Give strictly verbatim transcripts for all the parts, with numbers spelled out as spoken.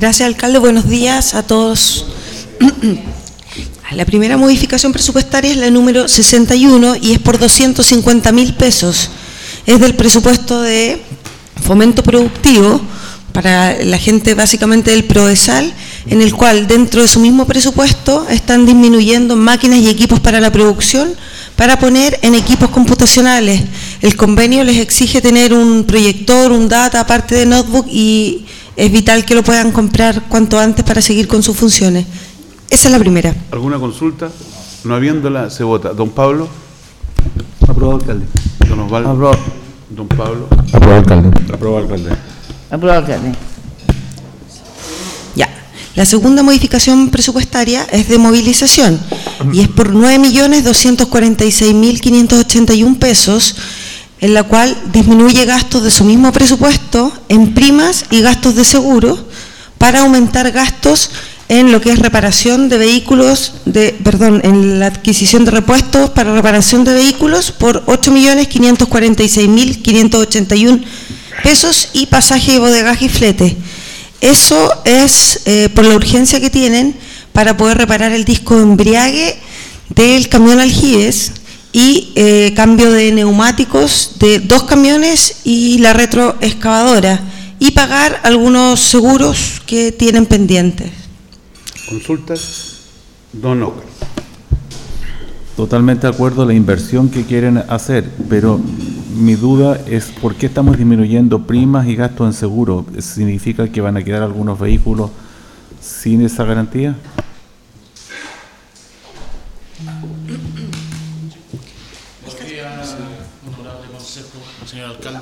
Gracias, alcalde. Buenos días a todos. La primera modificación presupuestaria es la número sesenta y uno y es por doscientos cincuenta mil pesos. Es del presupuesto de fomento productivo para la gente básicamente del Prodesal, en el cual dentro de su mismo presupuesto están disminuyendo máquinas y equipos para la producción para poner en equipos computacionales. El convenio les exige tener un proyector, un data, aparte de notebook, y es vital que lo puedan comprar cuanto antes para seguir con sus funciones. Esa es la primera. ¿Alguna consulta? No habiéndola, se vota. Don Pablo. Aprobado, alcalde. Don Osvaldo. Aprobado. Don Pablo. Aprobado, alcalde. Aprobado, alcalde. Aprobado, alcalde. Ya. La segunda modificación presupuestaria es de movilización y es por nueve millones doscientos cuarenta y seis mil quinientos ochenta y uno pesos, en la cual disminuye gastos de su mismo presupuesto en primas y gastos de seguro para aumentar gastos en lo que es reparación de vehículos, de, perdón, en la adquisición de repuestos para reparación de vehículos por ocho millones quinientos cuarenta y seis mil quinientos ochenta y uno pesos y pasaje de bodegaje y flete. Eso es eh, por la urgencia que tienen para poder reparar el disco de embriague del camión Aljibes y eh, cambio de neumáticos de dos camiones y la retroexcavadora, y pagar algunos seguros que tienen pendientes. ¿Consultas? Don Oscar. Totalmente de acuerdo a la inversión que quieren hacer, pero mi duda es por qué estamos disminuyendo primas y gastos en seguro. ¿Significa que van a quedar algunos vehículos sin esa garantía? Buenos días, honorable consejo, señor alcalde.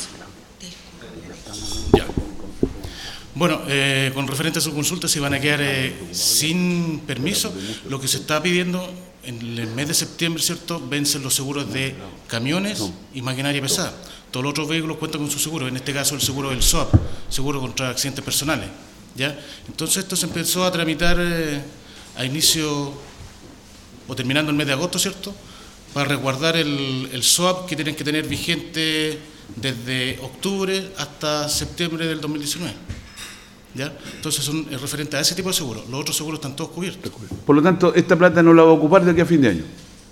Ya. Bueno, eh, con referente a su consulta, si van a quedar eh, sin permiso, lo que se está pidiendo en el mes de septiembre, ¿cierto?, vencen los seguros de camiones y maquinaria pesada. Todos los otros vehículos cuentan con su seguro, en este caso el seguro del S O A P, seguro contra accidentes personales, ¿ya? Entonces esto se empezó a tramitar eh, a inicio o terminando el mes de agosto, ¿cierto?, para resguardar el, el S O A P que tienen que tener vigente desde octubre hasta septiembre del dos mil diecinueve. ¿Ya? Entonces son es referente a ese tipo de seguros. Los otros seguros están todos cubiertos. Por lo tanto, esta plata no la va a ocupar de aquí a fin de año.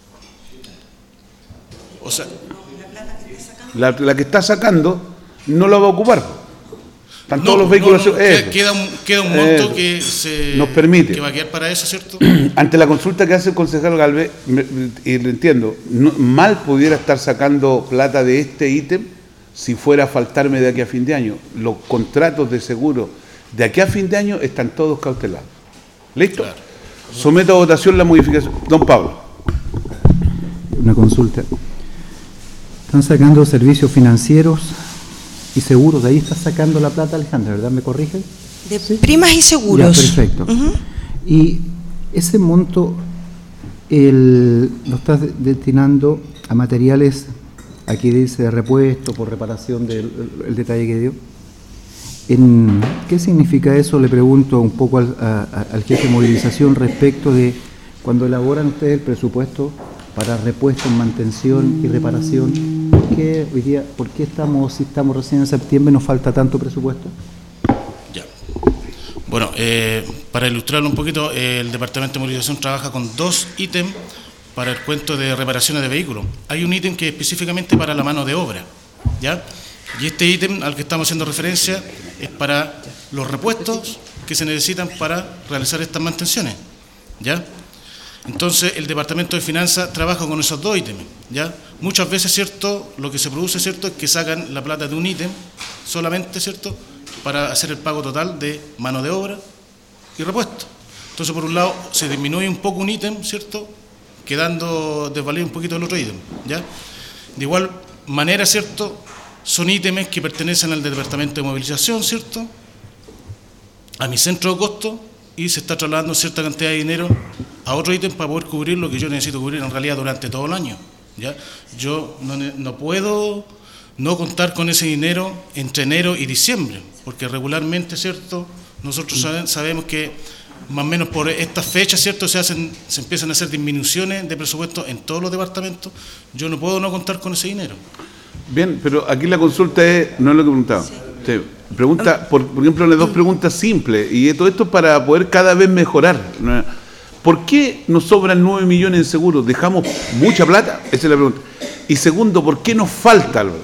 O sea, la, la que está sacando no la va a ocupar. Están no, todos los vehículos. No, no, eh, queda, un, queda un monto eh, que se nos permite. que va a quedar para eso, ¿cierto? Ante la consulta que hace el concejal Galvez, me, y lo entiendo, no, mal pudiera estar sacando plata de este ítem si fuera a faltarme de aquí a fin de año. Los contratos de seguro de aquí a fin de año están todos cautelados. ¿Listo? Claro. Someto a votación la modificación. Don Pablo. Una consulta. Están sacando servicios financieros y seguros. De ahí está sacando la plata, Alejandra, ¿verdad? ¿Me corrige? De ¿Sí? primas y seguros. Ya, perfecto. Uh-huh. Y ese monto el, lo estás destinando a materiales, aquí dice de repuesto, por reparación del el, el detalle que dio. En, ¿Qué significa eso? Le pregunto un poco al, a, al jefe de movilización respecto de cuando elaboran ustedes el presupuesto para repuestos, mantención y reparación. ¿Por qué hoy día, por qué estamos, si estamos recién en septiembre, nos falta tanto presupuesto? Ya. Bueno, eh, para ilustrarlo un poquito, eh, el Departamento de Movilización trabaja con dos ítems para el cuento de reparaciones de vehículos. Hay un ítem que es específicamente para la mano de obra, ¿ya? Y este ítem al que estamos haciendo referencia es para los repuestos que se necesitan para realizar estas mantenciones, ¿ya? Entonces el Departamento de Finanzas trabaja con esos dos ítems, ¿ya? Muchas veces, ¿cierto?, lo que se produce, ¿cierto?, es que sacan la plata de un ítem solamente, ¿cierto?, para hacer el pago total de mano de obra y repuesto. Entonces, por un lado, se disminuye un poco un ítem, ¿cierto?, quedando desvalido un poquito el otro ítem, ¿ya? De igual manera, ¿cierto?, son ítems que pertenecen al Departamento de Movilización, ¿cierto?, a mi centro de costo, y se está trasladando cierta cantidad de dinero a otro ítem para poder cubrir lo que yo necesito cubrir en realidad durante todo el año, ¿ya? Yo no, no puedo no contar con ese dinero entre enero y diciembre, porque regularmente, ¿cierto?, nosotros sabe, sabemos que más o menos por estas fechas, ¿cierto?, se hacen, se empiezan a hacer disminuciones de presupuesto en todos los departamentos. Yo no puedo no contar con ese dinero. Bien, pero aquí la consulta es, no es lo que preguntaba. Sí. usted. Pregunta, por, por ejemplo, las dos preguntas simples, y todo esto para poder cada vez mejorar. ¿Por qué nos sobran nueve millones en seguros? ¿Dejamos mucha plata? Esa es la pregunta. Y segundo, ¿por qué nos falta algo?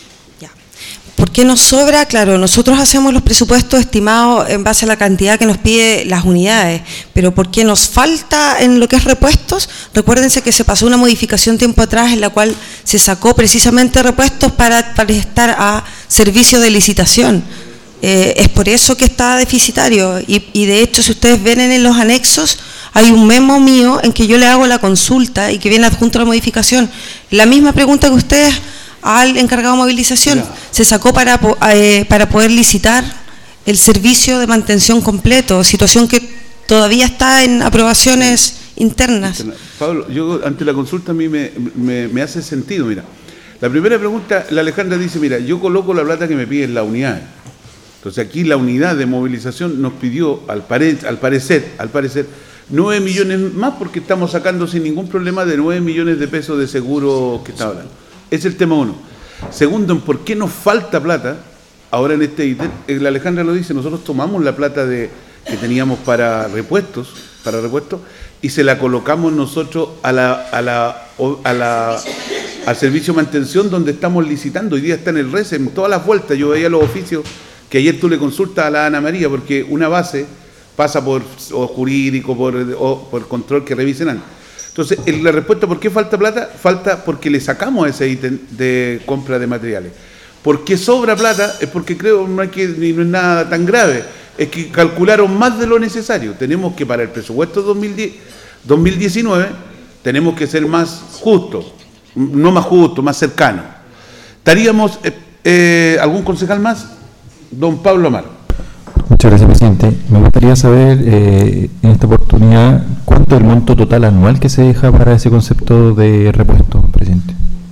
¿Por qué nos sobra? Claro, nosotros hacemos los presupuestos estimados en base a la cantidad que nos pide las unidades, pero ¿por qué nos falta en lo que es repuestos? Recuérdense que se pasó una modificación tiempo atrás en la cual se sacó precisamente repuestos para, para estar a servicio de licitación. Eh, es por eso que está deficitario y, y de hecho si ustedes ven en los anexos hay un memo mío en que yo le hago la consulta y que viene adjunto a la modificación. La misma pregunta que ustedes al encargado de movilización, ya. Se sacó para, eh, para poder licitar el servicio de mantención completo, situación que todavía está en aprobaciones internas. Pablo, yo ante la consulta a mí me, me, me hace sentido, mira. La primera pregunta, la Alejandra dice, mira, yo coloco la plata que me pide en la unidad. Entonces aquí la unidad de movilización nos pidió, al, pare, al parecer, al parecer, nueve millones más porque estamos sacando sin ningún problema de nueve millones de pesos de seguro que está hablando. Es el tema uno. Segundo, en por qué nos falta plata, ahora en este ítem, la Alejandra lo dice, nosotros tomamos la plata de, que teníamos para repuestos, para repuestos, y se la colocamos nosotros a la, a la, a la, al servicio de mantención donde estamos licitando. Hoy día está en el R E S, en todas las vueltas, yo veía los oficios que ayer tú le consultas a la Ana María, porque una base pasa por o jurídico, por, o por control que revisen antes. Entonces, la respuesta, ¿por qué falta plata? Falta porque le sacamos ese ítem de compra de materiales. ¿Por qué sobra plata? Es porque creo no hay que ni no es nada tan grave. Es que calcularon más de lo necesario. Tenemos que para el presupuesto dos mil diez, dos mil diecinueve tenemos que ser más justos, no más justos, más cercanos. ¿Estaríamos eh, eh, algún concejal más? Don Pablo Amaro. Muchas gracias, presidente. Me gustaría saber eh, en esta oportunidad cuánto es el monto total anual que se deja para ese concepto de repuesto, presidente.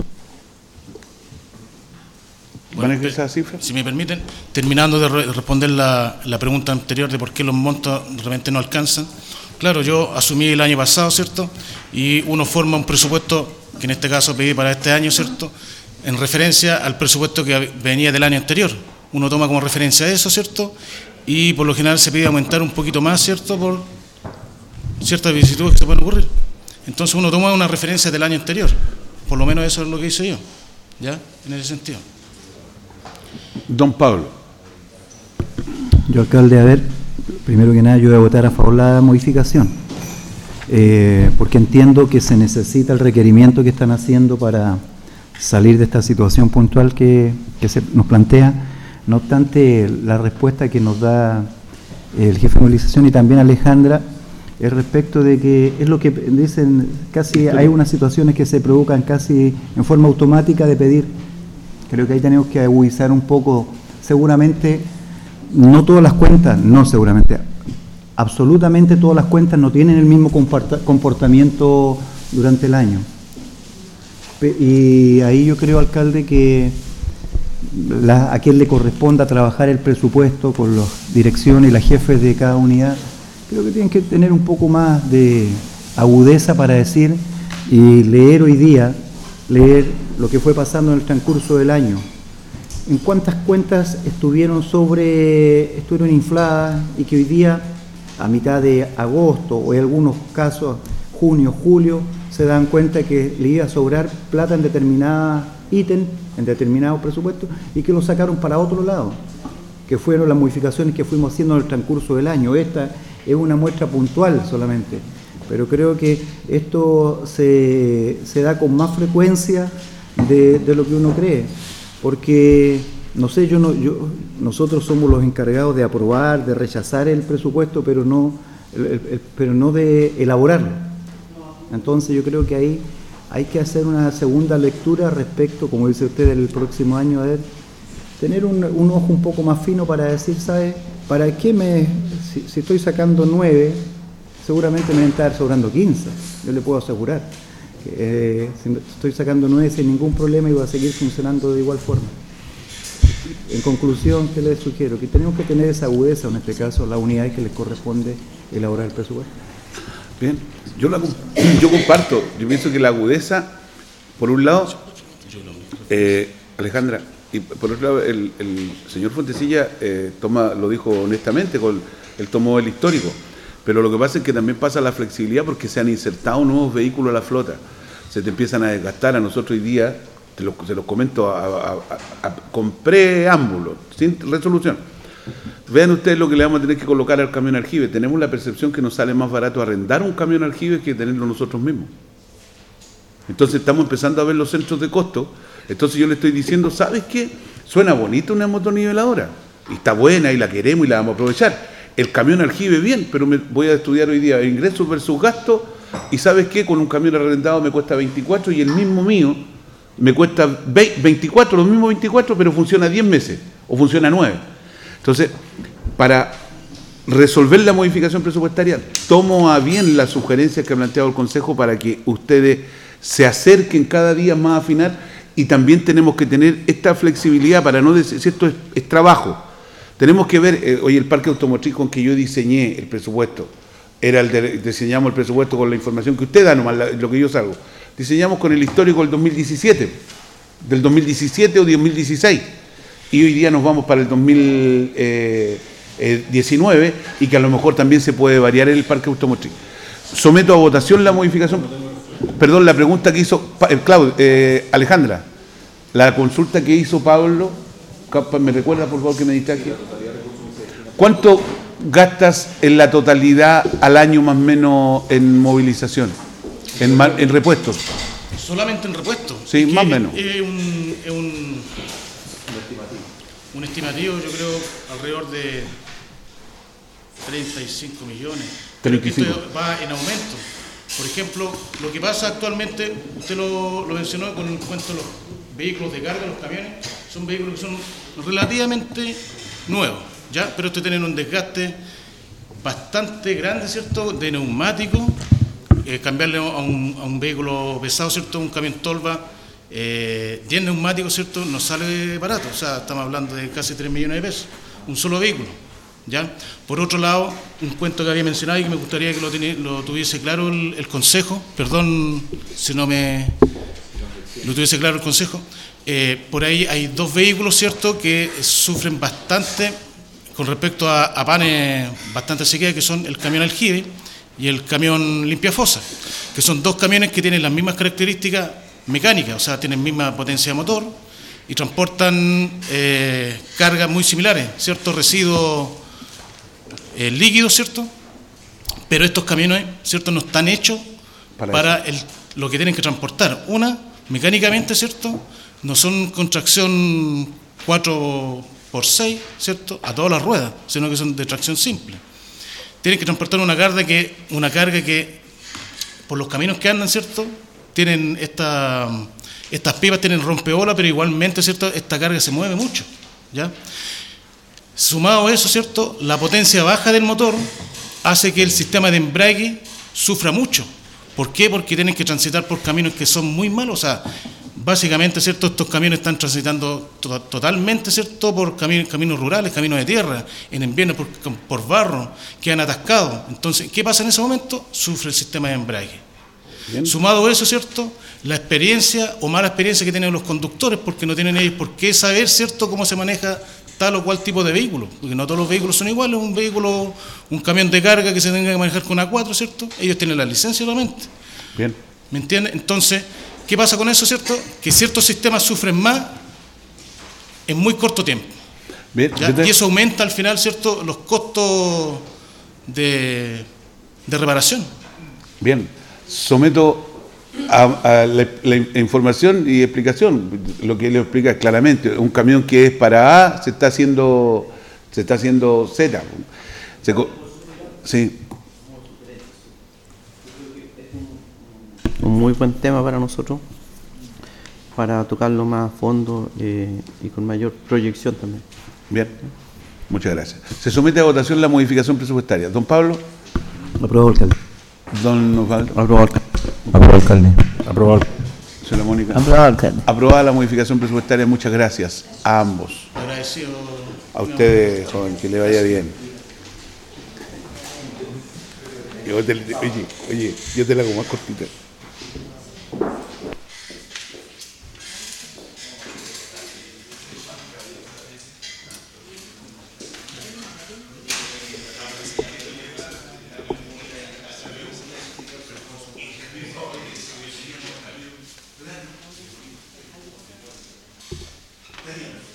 Bueno, esa cifra? Si me permiten, terminando de re responder la, la pregunta anterior de por qué los montos realmente no alcanzan. Claro, yo asumí el año pasado, ¿cierto? Y uno forma un presupuesto, que en este caso pedí para este año, ¿cierto? En referencia al presupuesto que venía del año anterior. Uno toma como referencia eso, ¿cierto? Y por lo general se pide aumentar un poquito más, ¿cierto? Por ciertas vicisitudes que se pueden ocurrir. Entonces uno toma una referencia del año anterior. Por lo menos eso es lo que hice yo, ¿ya? En ese sentido. Don Pablo. Yo, alcalde, a ver, primero que nada yo voy a votar a favor de la modificación, eh, porque entiendo que se necesita el requerimiento que están haciendo para salir de esta situación puntual que, que se nos plantea. No obstante, la respuesta que nos da el jefe de movilización y también Alejandra es respecto de que es lo que dicen, casi hay unas situaciones que se provocan casi en forma automática de pedir. Creo que ahí tenemos que agudizar un poco, seguramente, no todas las cuentas, no seguramente, absolutamente todas las cuentas no tienen el mismo comportamiento durante el año. Y ahí yo creo, alcalde, que La, a quien le corresponda trabajar el presupuesto con las direcciones y las jefes de cada unidad, creo que tienen que tener un poco más de agudeza para decir y leer hoy día, leer lo que fue pasando en el transcurso del año. En cuántas cuentas estuvieron sobre, estuvieron infladas y que hoy día, a mitad de agosto o en algunos casos junio, julio, se dan cuenta que le iba a sobrar plata en determinada ítem, en determinados presupuestos, y que lo sacaron para otro lado, que fueron las modificaciones que fuimos haciendo en el transcurso del año. Esta es una muestra puntual solamente, pero creo que esto se, se da con más frecuencia de, de lo que uno cree, porque, no sé, yo no, yo, nosotros somos los encargados de aprobar, de rechazar el presupuesto, pero no, el, el, pero no de elaborarlo. Entonces yo creo que ahí hay que hacer una segunda lectura respecto, como dice usted, el próximo año, a ver, tener un, un ojo un poco más fino para decir, ¿sabe? ¿Para qué me, si, si estoy sacando nueve, seguramente me van a estar sobrando quince, yo le puedo asegurar. Que, eh, si estoy sacando nueve sin ningún problema y voy a seguir funcionando de igual forma. En conclusión, ¿qué les sugiero? Que tenemos que tener esa agudeza, en este caso, la unidad que les corresponde elaborar el presupuesto. Bien, yo, la, yo comparto, yo pienso que la agudeza, por un lado, eh, Alejandra, Y por otro lado, el, el señor Fontecilla eh, toma, lo dijo honestamente, con, él tomó el histórico, pero lo que pasa es que también pasa la flexibilidad porque se han insertado nuevos vehículos a la flota, se te empiezan a desgastar. A nosotros hoy día, te lo, se los comento a, a, a, a, con preámbulo, sin resolución. Vean ustedes lo que le vamos a tener que colocar al camión aljibe. Tenemos la percepción que nos sale más barato arrendar un camión aljibe que tenerlo nosotros mismos. Entonces estamos empezando a ver los centros de costo. Entonces yo le estoy diciendo, ¿sabes qué? Suena bonito una motoniveladora, y está buena y la queremos y la vamos a aprovechar. El camión aljibe bien, pero me voy a estudiar hoy día ingresos versus gastos, y ¿sabes qué? Con un camión arrendado me cuesta veinticuatro y el mismo mío me cuesta veinticuatro, los mismos veinticuatro, pero funciona diez meses o funciona nueve. Entonces, para resolver la modificación presupuestaria, tomo a bien las sugerencias que ha planteado el Consejo para que ustedes se acerquen cada día más a afinar. Y también tenemos que tener esta flexibilidad para no decir, si esto es, es trabajo. Tenemos que ver, eh, hoy el parque automotriz con que yo diseñé el presupuesto, era el de, diseñamos el presupuesto con la información que usted da, nomás la, lo que yo salgo. Diseñamos con el histórico del dos mil diecisiete, del dos mil diecisiete o dos mil dieciséis, y hoy día nos vamos para el dos mil diecinueve, y que a lo mejor también se puede variar en el parque automotriz. Someto a votación la modificación. Perdón, la pregunta que hizo Claudio, eh, Alejandra, la consulta que hizo Pablo, ¿me recuerda por favor que me distraje? ¿Cuánto gastas en la totalidad al año más o menos en movilización, en, en repuestos? Solamente en repuestos. Sí, más o menos. Es un, es un, un estimativo, yo creo, alrededor de treinta y cinco millones. treinta y cinco. Esto va en aumento. Por ejemplo, lo que pasa actualmente, usted lo, lo mencionó con el cuento de los vehículos de carga, los camiones, son vehículos que son relativamente nuevos, ¿ya? Pero estos tienen un desgaste bastante grande, ¿cierto?, de neumáticos. Eh, cambiarle a un, a un vehículo pesado, ¿cierto?, un camión tolva, eh, diez neumáticos, ¿cierto?, no sale barato, o sea, estamos hablando de casi tres millones de pesos, un solo vehículo. ¿Ya? Por otro lado, un cuento que había mencionado y que me gustaría que lo, teni, lo tuviese claro el, el Consejo, perdón si no me lo tuviese claro el Consejo, eh, por ahí hay dos vehículos, ¿cierto?, que sufren bastante con respecto a, a panes bastante sequía, que son el camión aljibe y el camión limpiafosa, que son dos camiones que tienen las mismas características mecánicas, o sea, tienen misma potencia de motor y transportan eh, cargas muy similares, ¿cierto?, residuos Eh, líquidos, ¿cierto? Pero estos camiones, ¿cierto?, no están hechos para, para el, lo que tienen que transportar. Una, mecánicamente, ¿cierto?, no son con tracción cuatro por seis, ¿cierto?, a todas las ruedas, sino que son de tracción simple. Tienen que transportar una carga que, una carga que por los caminos que andan, ¿cierto?, tienen esta, estas pipas, tienen rompeolas, pero igualmente, ¿cierto?, esta carga se mueve mucho, ¿ya? Sumado a eso, ¿cierto?, la potencia baja del motor hace que el sistema de embrague sufra mucho. ¿Por qué? Porque tienen que transitar por caminos que son muy malos. O sea, básicamente, ¿cierto?, estos camiones están transitando to totalmente, ¿cierto?, por caminos, caminos rurales, caminos de tierra, en invierno por, por barro, quedan atascados. Entonces, ¿qué pasa en ese momento? Sufre el sistema de embrague. Bien. Sumado a eso, ¿cierto?, la experiencia o mala experiencia que tienen los conductores, porque no tienen ellos por qué saber, ¿cierto?, cómo se maneja tal o cual tipo de vehículo, porque no todos los vehículos son iguales. Un vehículo, un camión de carga que se tenga que manejar con A cuatro, ¿cierto?, ellos tienen la licencia solamente. Bien. ¿Me entiendes? Entonces, ¿qué pasa con eso, cierto? Que ciertos sistemas sufren más en muy corto tiempo. Bien. Y eso aumenta al final, ¿cierto?, los costos de, de reparación. Bien. Someto a, a la, la información y explicación. Lo que le explica es claramente, un camión que es para A se está haciendo se está haciendo Z. Se, sí. Un muy buen tema para nosotros, para tocarlo más a fondo eh, y con mayor proyección también. Bien, muchas gracias. Se somete a votación la modificación presupuestaria. Don Pablo. Aprobado, alcalde. Don Osvaldo. Aprobado, alcalde. Aprobado, alcalde. Aprobado. Señora Mónica. Aprobado, alcalde. Aprobada la modificación presupuestaria. Muchas gracias a ambos. Agradecido. A ustedes, joven, que le vaya bien. Yo te, oye, oye, yo te la hago más cortita. de día.